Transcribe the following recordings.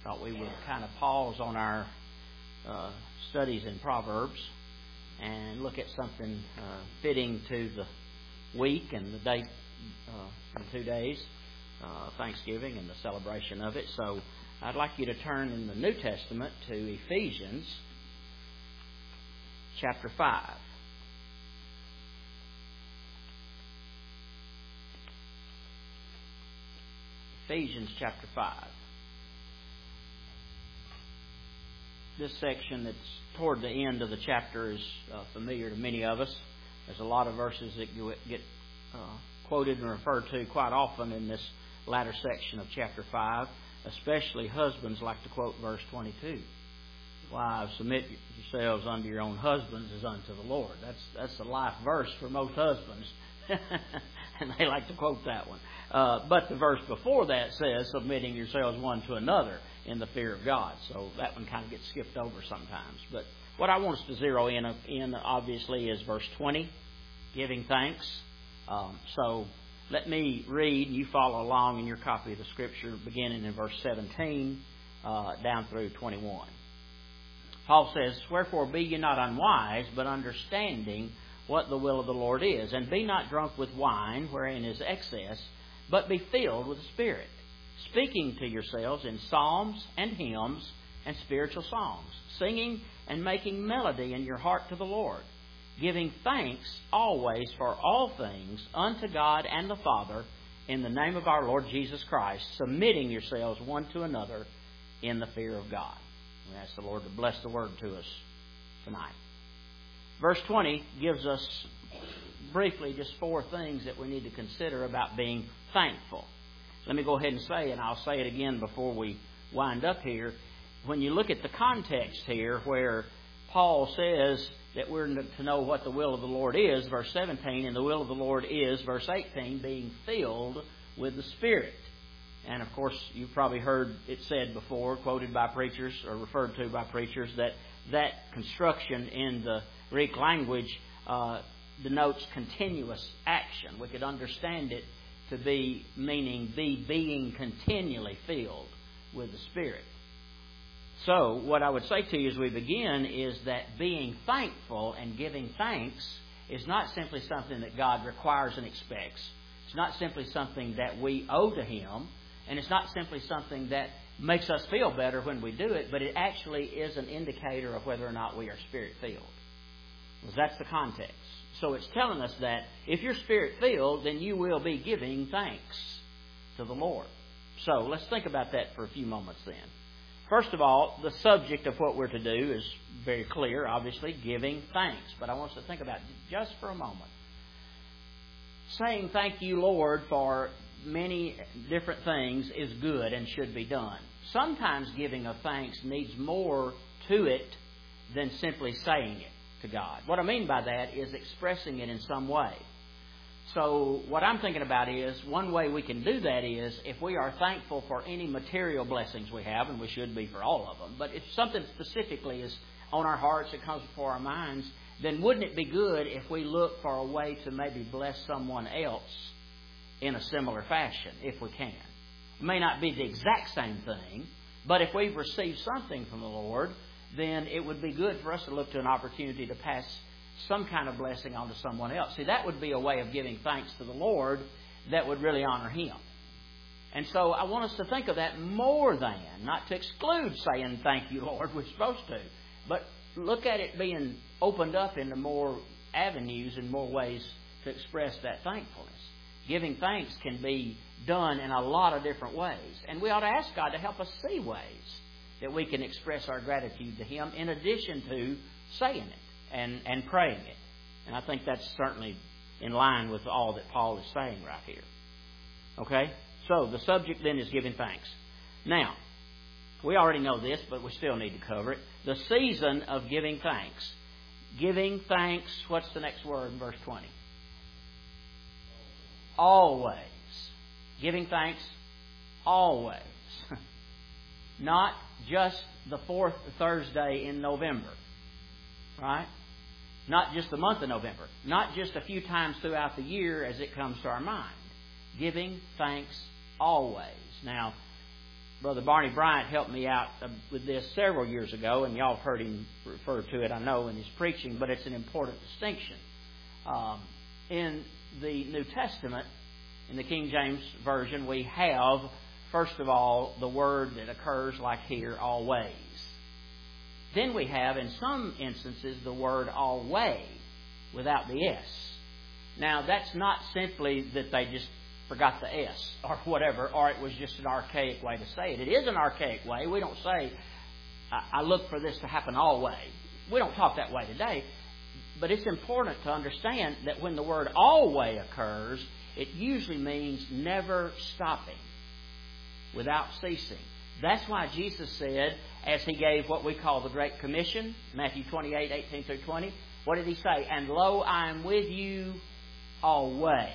thought we would kind of pause on our studies in Proverbs and look at something fitting to the week and the date in 2 days, Thanksgiving and the celebration of it. So I'd like you to turn in the New Testament to Ephesians chapter 5. Ephesians chapter 5. This section that's toward the end of the chapter is familiar to many of us. There's a lot of verses that get quoted and referred to quite often in this latter section of chapter 5. Especially husbands like to quote verse 22. Wives, submit yourselves unto your own husbands as unto the Lord. That's a life verse for most husbands. And they like to quote that one. But the verse before that says, submitting yourselves one to another in the fear of God. So that one kind of gets skipped over sometimes. But what I want us to zero in obviously is verse 20, giving thanks. So let me read, and you follow along in your copy of the Scripture, beginning in verse 17 down through 21. Paul says, wherefore be ye not unwise, but understanding what the will of the Lord is. And be not drunk with wine, wherein is excess, but be filled with the Spirit, speaking to yourselves in psalms and hymns and spiritual songs, singing and making melody in your heart to the Lord, giving thanks always for all things unto God and the Father, in the name of our Lord Jesus Christ, submitting yourselves one to another in the fear of God. We ask the Lord to bless the Word to us tonight. Verse 20 gives us briefly just 4 things that we need to consider about being thankful. Let me go ahead and say, and I'll say it again before we wind up here, when you look at the context here where Paul says that we're to know what the will of the Lord is, verse 17, and the will of the Lord is, verse 18, being filled with the Spirit. And of course, you've probably heard it said before, quoted by preachers or referred to by preachers, that construction in the Greek language denotes continuous action. We could understand it to be meaning being continually filled with the Spirit. So, what I would say to you as we begin is that being thankful and giving thanks is not simply something that God requires and expects. It's not simply something that we owe to Him, and it's not simply something that makes us feel better when we do it, but it actually is an indicator of whether or not we are Spirit-filled. Because that's the context. So it's telling us that if you're Spirit-filled, then you will be giving thanks to the Lord. So let's think about that for a few moments then. First of all, the subject of what we're to do is very clear, obviously, giving thanks. But I want us to think about it just for a moment. Saying thank you, Lord, for many different things is good and should be done. Sometimes giving of thanks needs more to it than simply saying it to God. What I mean by that is expressing it in some way. So what I'm thinking about is, one way we can do that is if we are thankful for any material blessings we have, and we should be for all of them, but if something specifically is on our hearts that comes before our minds, then wouldn't it be good if we look for a way to maybe bless someone else in a similar fashion, if we can? It may not be the exact same thing, but if we've received something from the Lord, then it would be good for us to look to an opportunity to pass some kind of blessing on to someone else. See, that would be a way of giving thanks to the Lord that would really honor Him. And so I want us to think of that more than, not to exclude saying thank you, Lord, we're supposed to, but look at it being opened up into more avenues and more ways to express that thankfulness. Giving thanks can be done in a lot of different ways. And we ought to ask God to help us see ways that we can express our gratitude to Him in addition to saying it and praying it. And I think that's certainly in line with all that Paul is saying right here. Okay? So the subject then is giving thanks. Now, we already know this, but we still need to cover it. The season of giving thanks. Giving thanks, what's the next word in verse 20? Always. Giving thanks always. Not just the 4th Thursday in November. Right? Not just the month of November. Not just a few times throughout the year as it comes to our mind. Giving thanks always. Now, Brother Barney Bryant helped me out with this several years ago, and y'all have heard him refer to it, I know, in his preaching, but it's an important distinction. In the New Testament, in the King James Version, we have, first of all, the word that occurs like here, always. Then we have, in some instances, the word always without the S. Now, that's not simply that they just forgot the S or whatever, or it was just an archaic way to say it. It is an archaic way. We don't say, I look for this to happen always. We don't talk that way today. But it's important to understand that when the word always occurs, it usually means never stopping, without ceasing. That's why Jesus said, as He gave what we call the Great Commission, Matthew 28, 18 through 20, what did He say? And lo, I am with you always.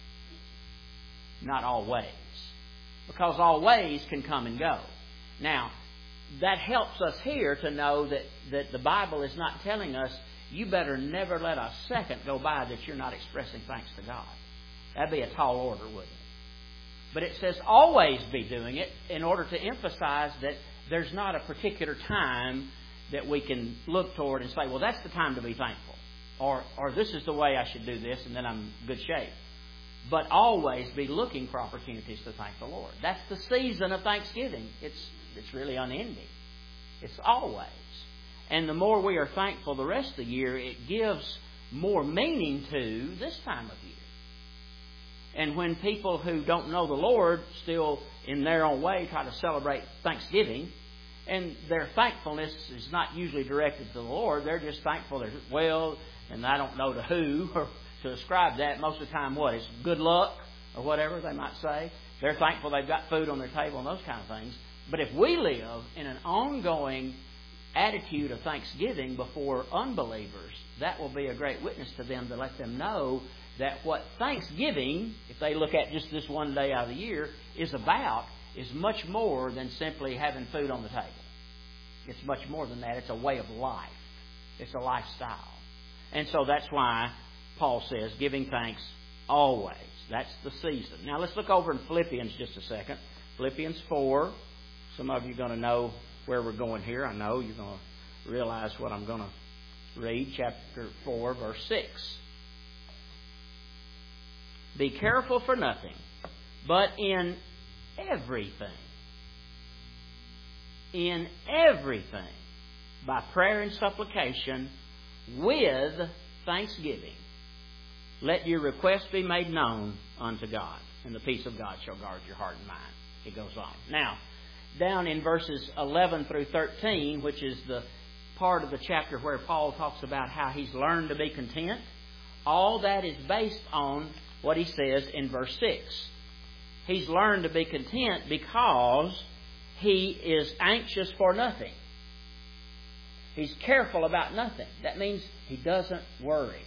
Not always. Because always can come and go. Now, that helps us here to know that the Bible is not telling us you better never let a second go by that you're not expressing thanks to God. That'd be a tall order, wouldn't it? But it says always be doing it in order to emphasize that there's not a particular time that we can look toward and say, well, that's the time to be thankful. Or this is the way I should do this, and then I'm in good shape. But always be looking for opportunities to thank the Lord. That's the season of Thanksgiving. It's really unending. It's always. And the more we are thankful the rest of the year, it gives more meaning to this time of year. And when people who don't know the Lord still, in their own way, try to celebrate Thanksgiving, and their thankfulness is not usually directed to the Lord, they're just thankful they're well, and I don't know to who or to ascribe that. Most of the time, what? It's good luck or whatever they might say. They're thankful they've got food on their table and those kind of things. But if we live in an ongoing attitude of thanksgiving before unbelievers, that will be a great witness to them to let them know that what Thanksgiving, if they look at just this one day out of the year, is about is much more than simply having food on the table. It's much more than that. It's a way of life. It's a lifestyle. And so that's why Paul says, giving thanks always. That's the season. Now let's look over in Philippians just a second. Philippians 4. Some of you are going to know where we're going here. I know you're going to realize what I'm going to read. Chapter 4, verse 6. Be careful for nothing, but in everything, by prayer and supplication, with thanksgiving, let your requests be made known unto God, and the peace of God shall guard your heart and mind. It goes on. Now, down in verses 11 through 13, which is the part of the chapter where Paul talks about how he's learned to be content, all that is based on what he says in verse 6. He's learned to be content because he is anxious for nothing. He's careful about nothing. That means he doesn't worry.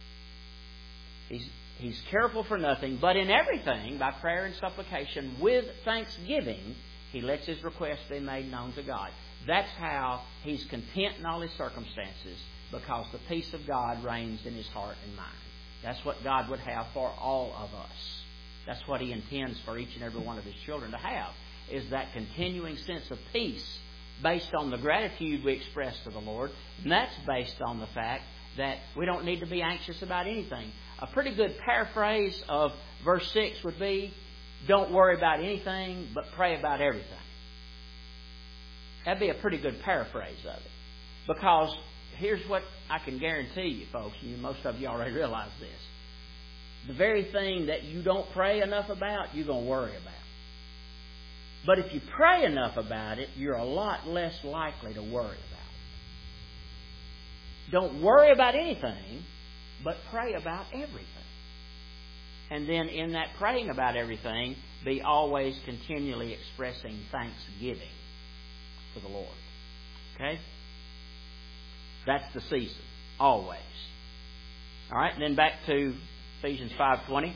He's careful for nothing, but in everything, by prayer and supplication, with thanksgiving, he lets his requests be made known to God. That's how he's content in all his circumstances, because the peace of God reigns in his heart and mind. That's what God would have for all of us. That's what He intends for each and every one of His children to have, is that continuing sense of peace based on the gratitude we express to the Lord. And that's based on the fact that we don't need to be anxious about anything. A pretty good paraphrase of verse 6 would be, don't worry about anything, but pray about everything. That'd be a pretty good paraphrase of it. Because here's what I can guarantee you, folks, and most of you already realize this. The very thing that you don't pray enough about, you're going to worry about. But if you pray enough about it, you're a lot less likely to worry about it. Don't worry about anything, but pray about everything. And then in that praying about everything, be always continually expressing thanksgiving to the Lord. Okay? That's the season. Always. All right, and then back to Ephesians 5:20.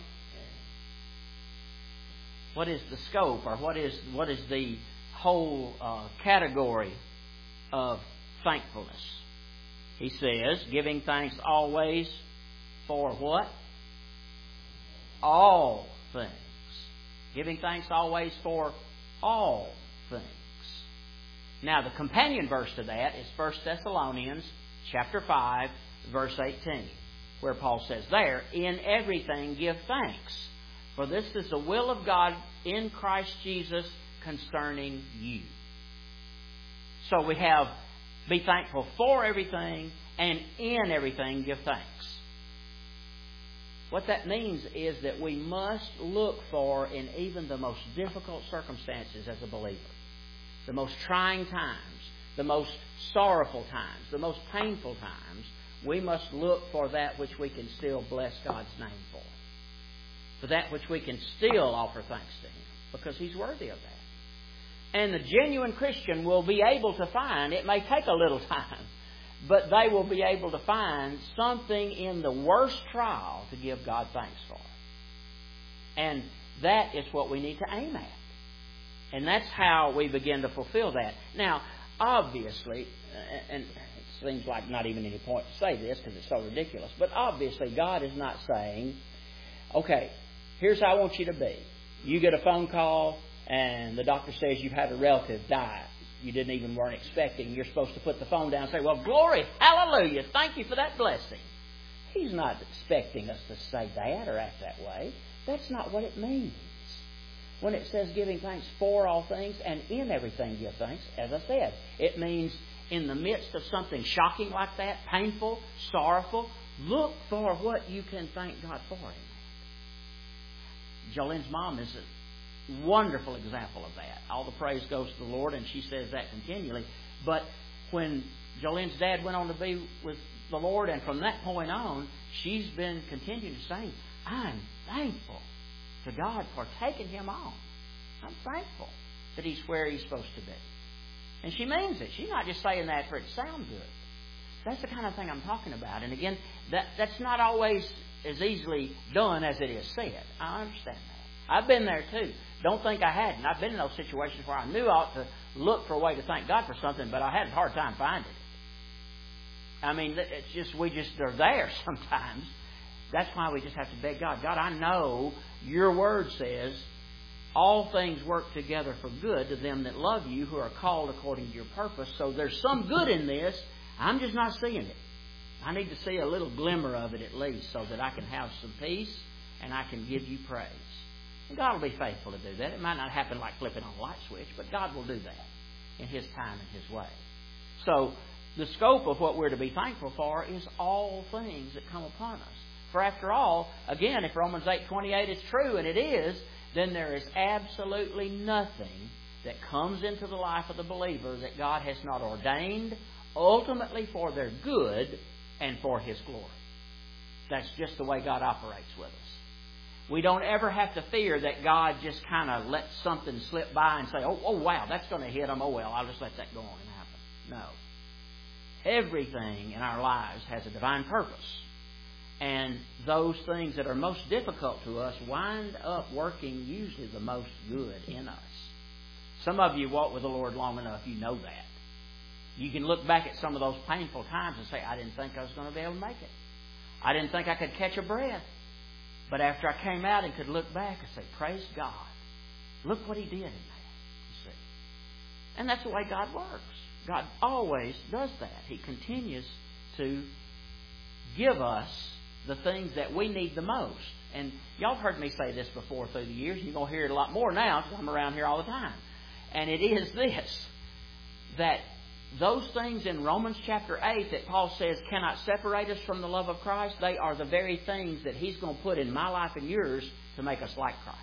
What is the scope, or what is the whole category of thankfulness? He says, giving thanks always for what? All things. Giving thanks always for all things. Now, the companion verse to that is 1 Thessalonians chapter 5, verse 18, where Paul says there, "In everything give thanks, for this is the will of God in Christ Jesus concerning you." So we have be thankful for everything, and in everything give thanks. What that means is that we must look for, in even the most difficult circumstances as a believer, the most trying times, the most sorrowful times, the most painful times, we must look for that which we can still bless God's name for that which we can still offer thanks to Him, because He's worthy of that. And the genuine Christian will be able to find, it may take a little time, but they will be able to find something in the worst trial to give God thanks for. And that is what we need to aim at. And that's how we begin to fulfill that. Now, obviously, and it seems like not even any point to say this because it's so ridiculous, but obviously God is not saying, okay, here's how I want you to be. You get a phone call and the doctor says you've had a relative die you weren't expecting. You're supposed to put the phone down and say, "Well, glory, hallelujah, thank you for that blessing." He's not expecting us to say that or act that way. That's not what it means. When it says giving thanks for all things and in everything give thanks, as I said, it means in the midst of something shocking like that, painful, sorrowful, look for what you can thank God for in that. Jolene's mom is a wonderful example of that. All the praise goes to the Lord, and she says that continually. But when Jolene's dad went on to be with the Lord, and from that point on, she's been continuing to say, "I'm thankful to God for taking him on. I'm thankful that he's where he's supposed to be." And she means it. She's not just saying that for it to sound good. That's the kind of thing I'm talking about. And again, that's not always as easily done as it is said. I understand that. I've been there too. Don't think I hadn't. I've been in those situations where I knew I ought to look for a way to thank God for something, but I had a hard time finding it. I mean, it's just we are there sometimes. That's why we just have to beg God. God, I know your word says all things work together for good to them that love you, who are called according to your purpose. So there's some good in this. I'm just not seeing it. I need to see a little glimmer of it at least so that I can have some peace and I can give you praise. And God will be faithful to do that. It might not happen like flipping on a light switch, but God will do that in His time and His way. So the scope of what we're to be thankful for is all things that come upon us. For after all, again, if Romans 8:28 is true, and it is, then there is absolutely nothing that comes into the life of the believer that God has not ordained ultimately for their good and for His glory. That's just the way God operates with us. We don't ever have to fear that God just kind of lets something slip by and say, oh wow, that's going to hit them. Oh well, I'll just let that go on and happen. No. Everything in our lives has a divine purpose. And those things that are most difficult to us wind up working usually the most good in us. Some of you walk with the Lord long enough, you know that. You can look back at some of those painful times and say, I didn't think I was going to be able to make it. I didn't think I could catch a breath. But after I came out and could look back and say, praise God. Look what He did in that. You see. And that's the way God works. God always does that. He continues to give us the things that we need the most. And y'all have heard me say this before through the years. You're going to hear it a lot more now because I'm around here all the time. And it is this, that those things in Romans chapter 8 that Paul says cannot separate us from the love of Christ, they are the very things that He's going to put in my life and yours to make us like Christ.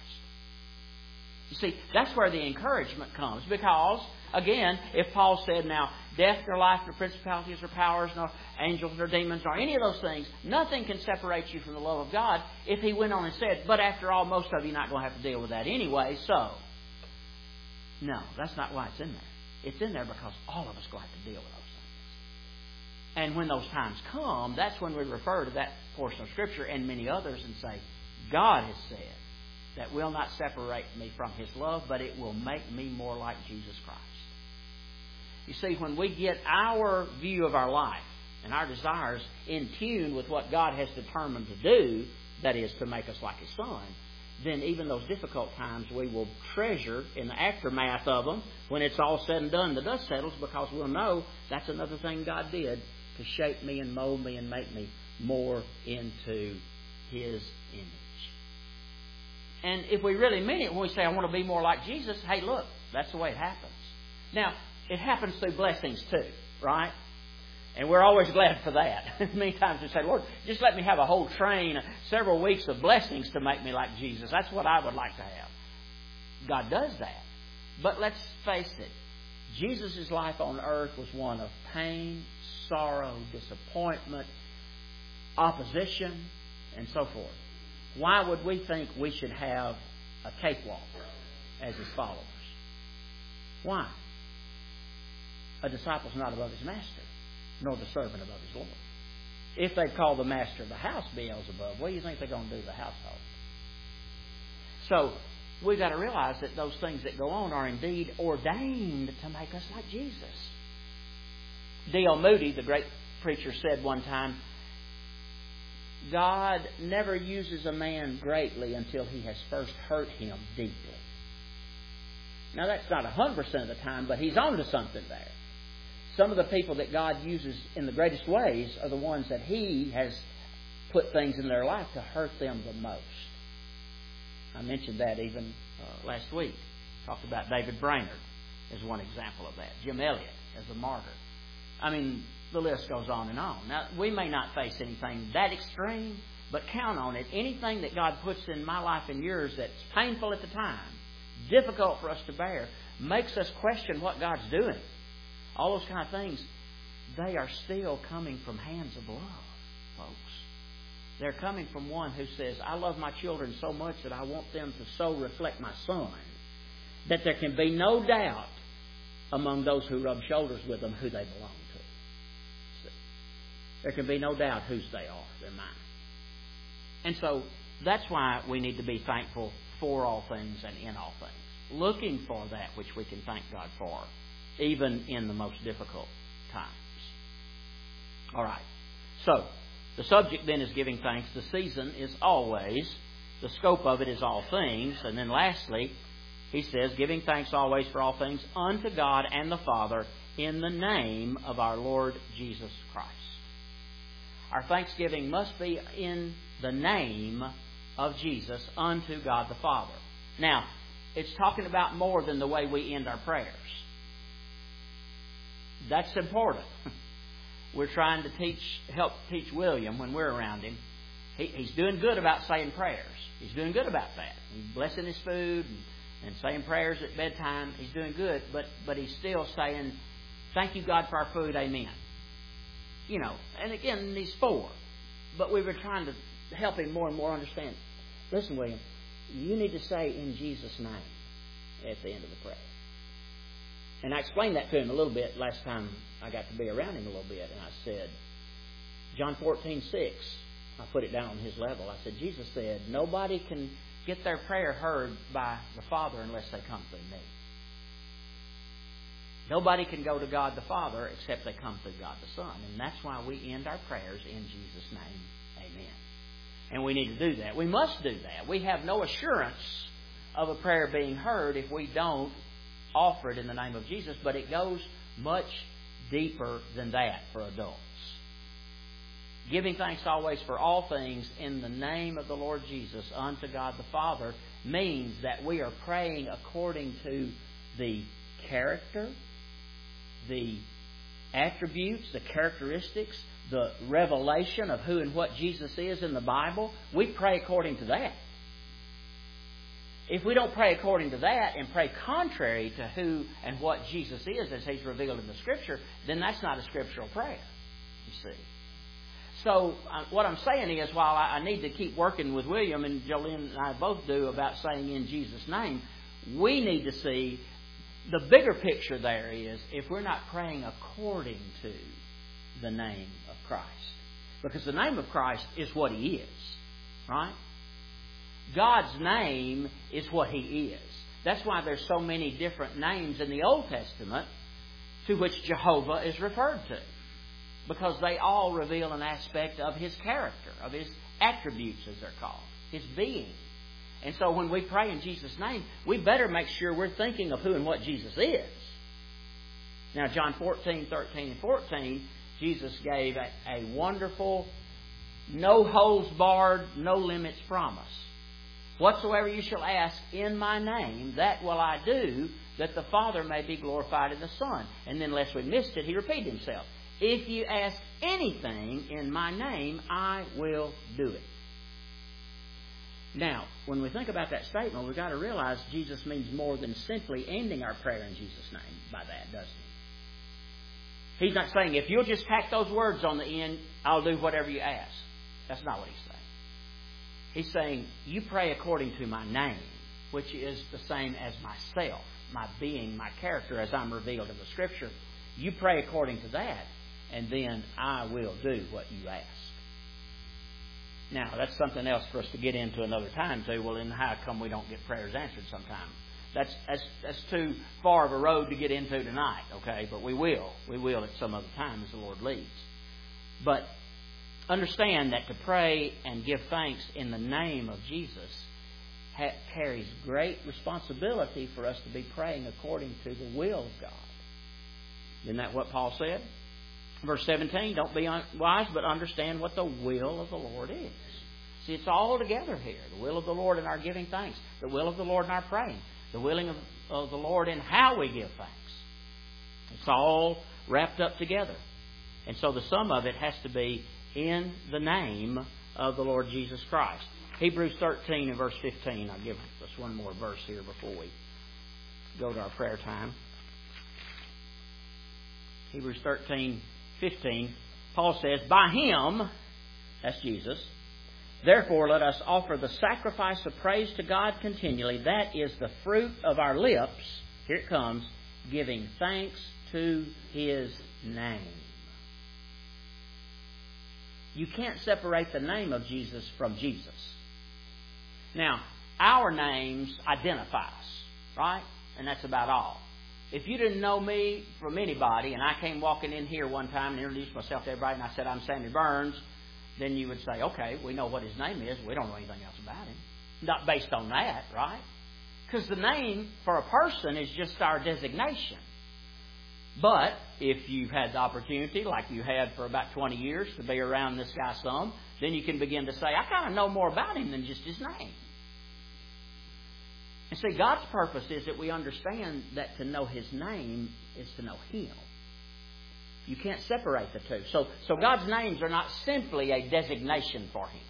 You see, that's where the encouragement comes. Because, again, if Paul said, now, death nor life, nor principalities or powers, nor angels nor demons, nor any of those things, nothing can separate you from the love of God. If he went on and said, but after all, most of you are not going to have to deal with that anyway, so. No, that's not why it's in there. It's in there because all of us go have to deal with those things. And when those times come, that's when we refer to that portion of Scripture and many others and say, God has said that will not separate me from His love, but it will make me more like Jesus Christ. You see, when we get our view of our life and our desires in tune with what God has determined to do, that is, to make us like His Son, then even those difficult times we will treasure in the aftermath of them when it's all said and done, the dust settles, because we'll know that's another thing God did to shape me and mold me and make me more into His image. And if we really mean it when we say, I want to be more like Jesus, hey, look, that's the way it happens. Now, it happens through blessings too, right? And we're always glad for that. Many times we say, Lord, just let me have a whole train, several weeks of blessings to make me like Jesus. That's what I would like to have. God does that. But let's face it, Jesus' life on earth was one of pain, sorrow, disappointment, opposition, and so forth. Why would we think we should have a cakewalk as His followers? Why? A disciple's not above his master, nor the servant above his Lord. If they call the master of the house Beelzebub, what do you think they're going to do to the household? So we've got to realize that those things that go on are indeed ordained to make us like Jesus. D.L. Moody, the great preacher, said one time, God never uses a man greatly until He has first hurt him deeply. Now that's not 100% of the time, but he's on to something there. Some of the people that God uses in the greatest ways are the ones that He has put things in their life to hurt them the most. I mentioned that even last week. Talked about David Brainerd as one example of that. Jim Elliot as a martyr. I mean, the list goes on and on. Now, we may not face anything that extreme, but count on it. Anything that God puts in my life and yours that's painful at the time, difficult for us to bear, makes us question what God's doing. All those kind of things, they are still coming from hands of love, folks. They're coming from one who says, I love my children so much that I want them to so reflect my Son that there can be no doubt among those who rub shoulders with them who they belong to. See? There can be no doubt whose they are. They're mine. And so that's why we need to be thankful for all things and in all things, looking for that which we can thank God for, even in the most difficult times. All right. So, the subject then is giving thanks. The season is always. The scope of it is all things. And then lastly, he says, giving thanks always for all things unto God and the Father in the name of our Lord Jesus Christ. Our thanksgiving must be in the name of Jesus unto God the Father. Now, it's talking about more than the way we end our prayers. That's important. We're trying to help teach William when we're around him. He's doing good about saying prayers. He's doing good about that. He's blessing his food and saying prayers at bedtime. He's doing good, but he's still saying, thank you, God, for our food. Amen. You know, and again, he's 4. But we were trying to help him more and more understand. Listen, William, you need to say in Jesus' name at the end of the prayer. And I explained that to him a little bit last time I got to be around him a little bit. And I said, John 14:6, I put it down on his level. I said, Jesus said, nobody can get their prayer heard by the Father unless they come through me. Nobody can go to God the Father except they come through God the Son. And that's why we end our prayers in Jesus' name. Amen. And we need to do that. We must do that. We have no assurance of a prayer being heard if we don't offer it in the name of Jesus, but it goes much deeper than that for adults. Giving thanks always for all things in the name of the Lord Jesus unto God the Father means that we are praying according to the character, the attributes, the characteristics, the revelation of who and what Jesus is in the Bible. We pray according to that. If we don't pray according to that and pray contrary to who and what Jesus is as He's revealed in the Scripture, then that's not a scriptural prayer, you see. So what I'm saying is, while I need to keep working with William, and Jolene and I both do, about saying in Jesus' name, we need to see the bigger picture there is if we're not praying according to the name of Christ. Because the name of Christ is what He is, right? God's name is what He is. That's why there's so many different names in the Old Testament to which Jehovah is referred to. Because they all reveal an aspect of His character, of His attributes, as they're called, His being. And so when we pray in Jesus' name, we better make sure we're thinking of who and what Jesus is. Now, John 14, 13, and 14, Jesus gave a wonderful, no holds barred, no limits promise. Whatsoever you shall ask in my name, that will I do, that the Father may be glorified in the Son. And then, lest we missed it, He repeated Himself. If you ask anything in my name, I will do it. Now, when we think about that statement, we've got to realize Jesus means more than simply ending our prayer in Jesus' name by that, doesn't He? He's not saying, if you'll just tack those words on the end, I'll do whatever you ask. That's not what He's saying. He's saying, you pray according to my name, which is the same as myself, my being, my character as I'm revealed in the Scripture. You pray according to that, and then I will do what you ask. Now, that's something else for us to get into another time, too. Well, then how come we don't get prayers answered sometimes? That's too far of a road to get into tonight, okay? But we will. We will at some other time as the Lord leads. But understand that to pray and give thanks in the name of Jesus carries great responsibility for us to be praying according to the will of God. Isn't that what Paul said? Verse 17, don't be unwise, but understand what the will of the Lord is. See, it's all together here. The will of the Lord in our giving thanks. The will of the Lord in our praying. The willing of the Lord in how we give thanks. It's all wrapped up together. And so the sum of it has to be in the name of the Lord Jesus Christ. Hebrews 13 and verse 15. I'll give us one more verse here before we go to our prayer time. Hebrews 13, 15. Paul says, by Him, that's Jesus, therefore let us offer the sacrifice of praise to God continually. That is the fruit of our lips. Here it comes. Giving thanks to His name. You can't separate the name of Jesus from Jesus. Now, our names identify us, right? And that's about all. If you didn't know me from anybody, and I came walking in here one time and introduced myself to everybody, and I said, I'm Sammy Burns, then you would say, okay, we know what his name is. We don't know anything else about him. Not based on that, right? Because the name for a person is just our designation. But if you've had the opportunity, like you had for about 20 years, to be around this guy some, then you can begin to say, I kind of know more about him than just his name. And see, God's purpose is that we understand that to know His name is to know Him. You can't separate the two. So God's names are not simply a designation for Him.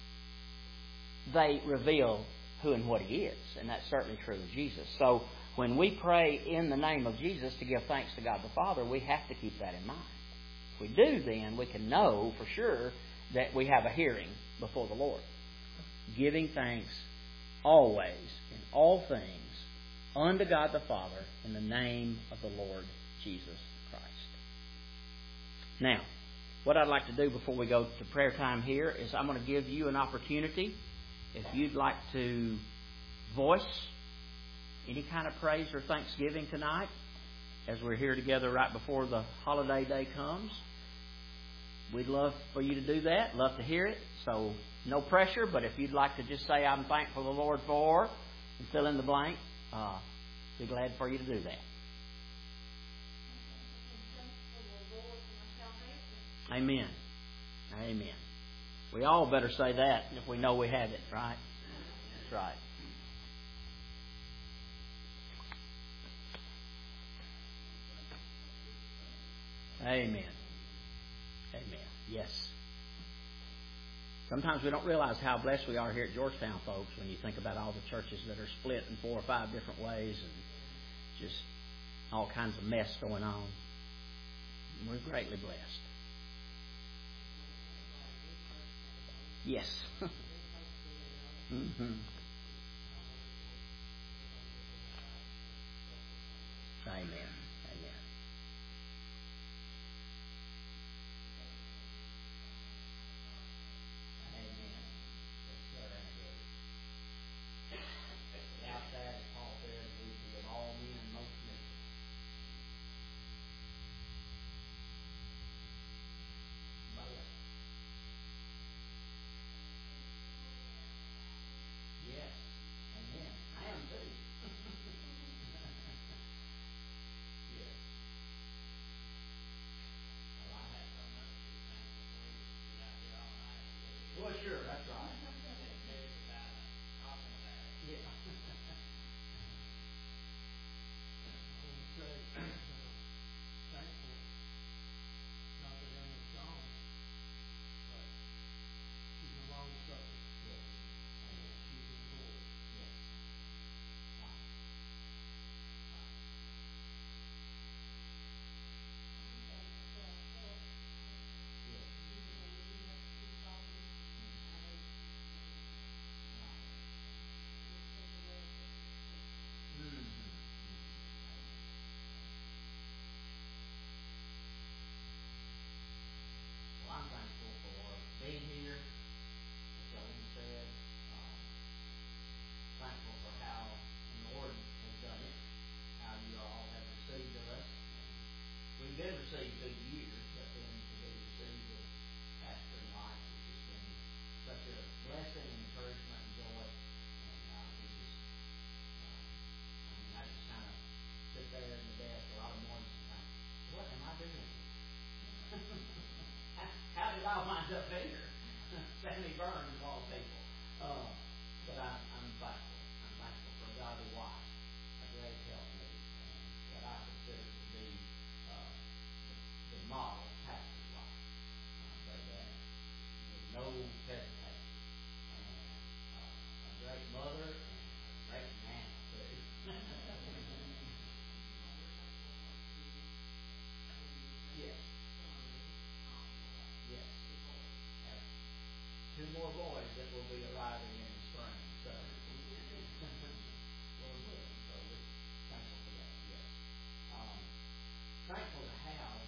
They reveal who and what He is. And that's certainly true of Jesus. So when we pray in the name of Jesus to give thanks to God the Father, we have to keep that in mind. If we do, then we can know for sure that we have a hearing before the Lord. Giving thanks always, in all things, unto God the Father, in the name of the Lord Jesus Christ. Now, what I'd like to do before we go to prayer time here is I'm going to give you an opportunity, if you'd like to voice any kind of praise or thanksgiving tonight, as we're here together right before the holiday day comes. We'd love for you to do that. Love to hear it. So no pressure, but if you'd like to just say, I'm thankful to the Lord for, and fill in the blank, be glad for you to do that. Amen. Amen. We all better say that if we know we have it, right? That's right. Amen. Amen. Yes. Sometimes we don't realize how blessed we are here at Georgetown, folks, when you think about all the churches that are split in 4 or 5 different ways and just all kinds of mess going on. We're greatly blessed. Yes. Mm-hmm. Amen. Yes. 32 years, but then to be received as pastor in life has just been such a blessing and encouragement and joy. And we just, I just kind of sit there in the desk a lot of mornings and think, what am I doing here? How did I wind up here? Sammy Burns of all people. But I'm thankful. I'm thankful for a godly wife, a great helpmate, and what I consider to be the model pastor's wife. But that with no hesitation. And a great mother and a great man too. Yes. Yes. Have two more boys that will be arriving in the spring. So, Lord willing. So we're thankful for that. Yes. Thankful to have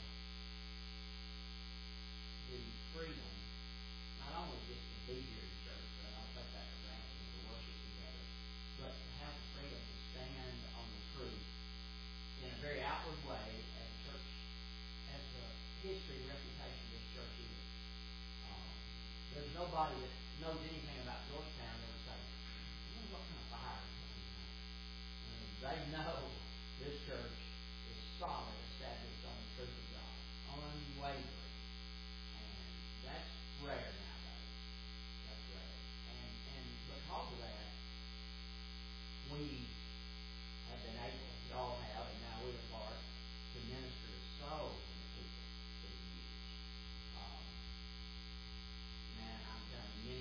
the freedom, not only just to be here in church, but I don't take that for granted and to worship together, but to have the freedom to stand on the truth in a very outward way as church, as the history and reputation of this church is. There's nobody that knows anything about Georgetown that would say, I wonder what kind of fire is coming tonight. They know this church is solid, established on the truth of God, unwavering. And that's rare nowadays. That's rare. And because of that, we have been able, y'all have, and now we're a part, to minister to so many people through the years. Man, I'm telling you, many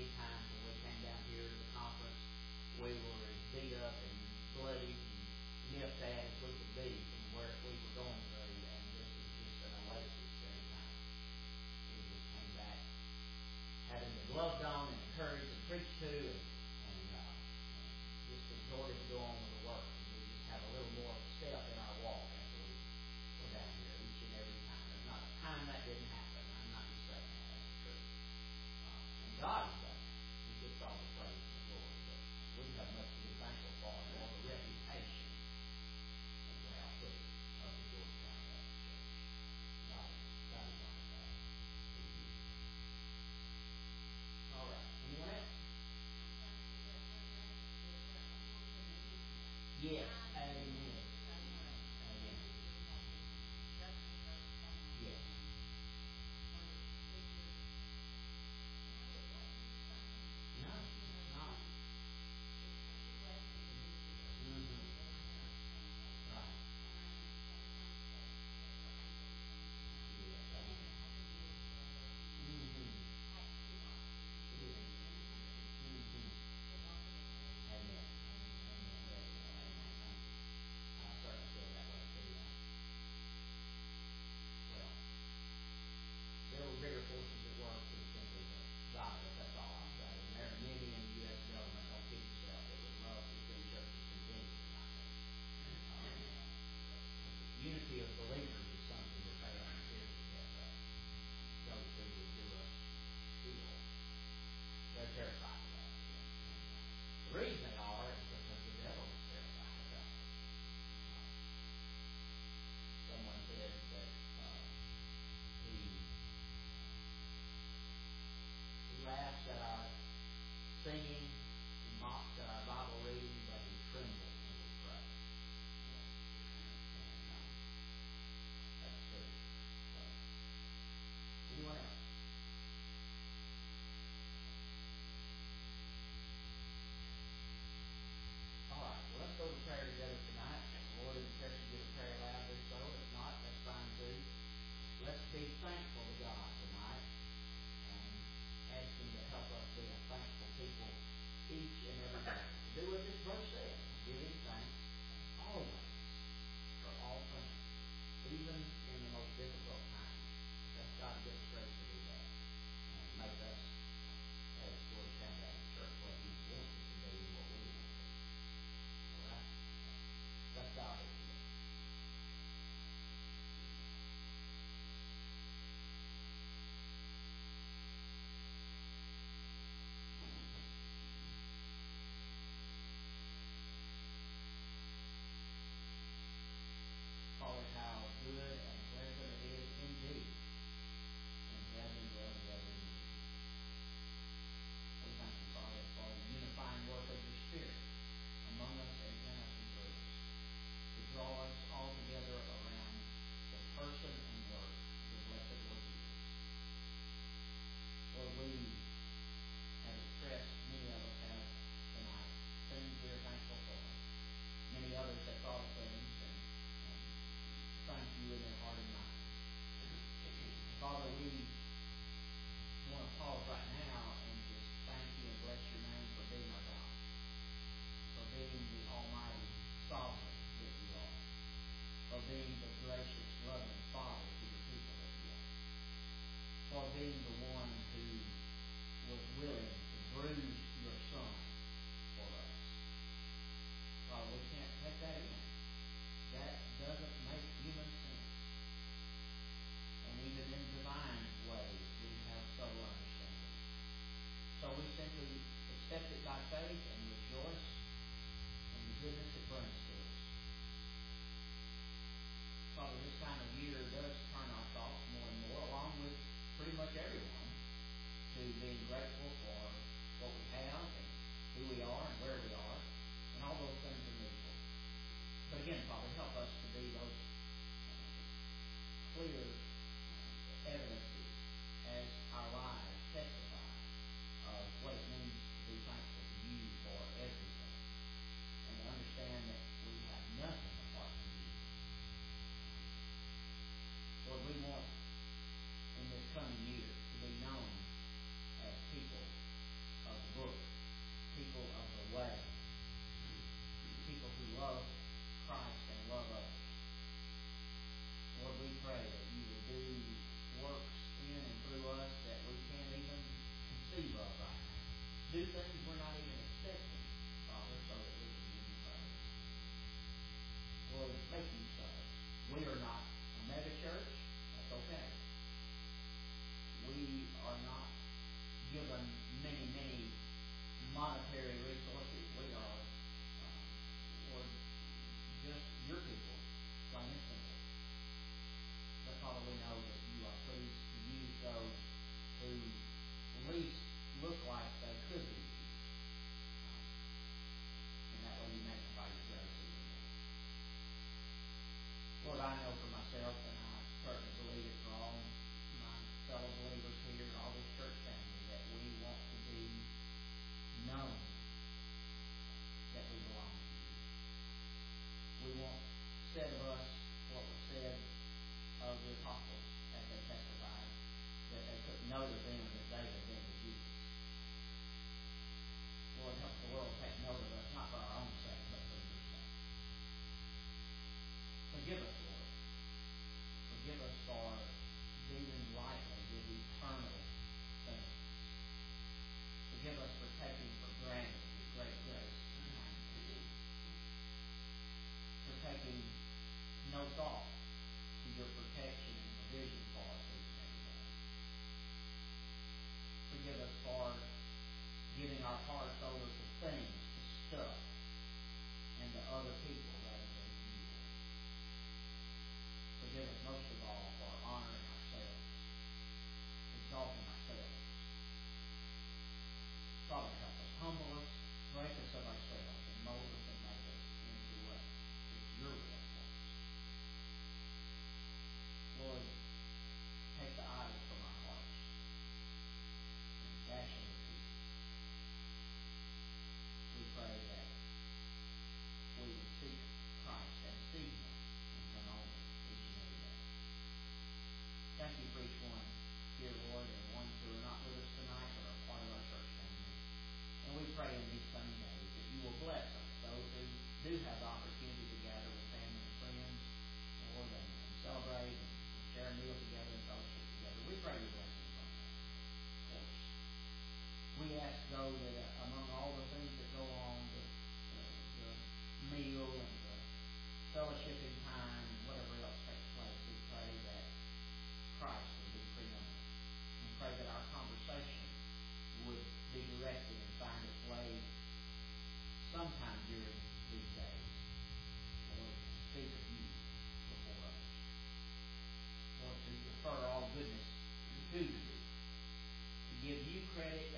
credit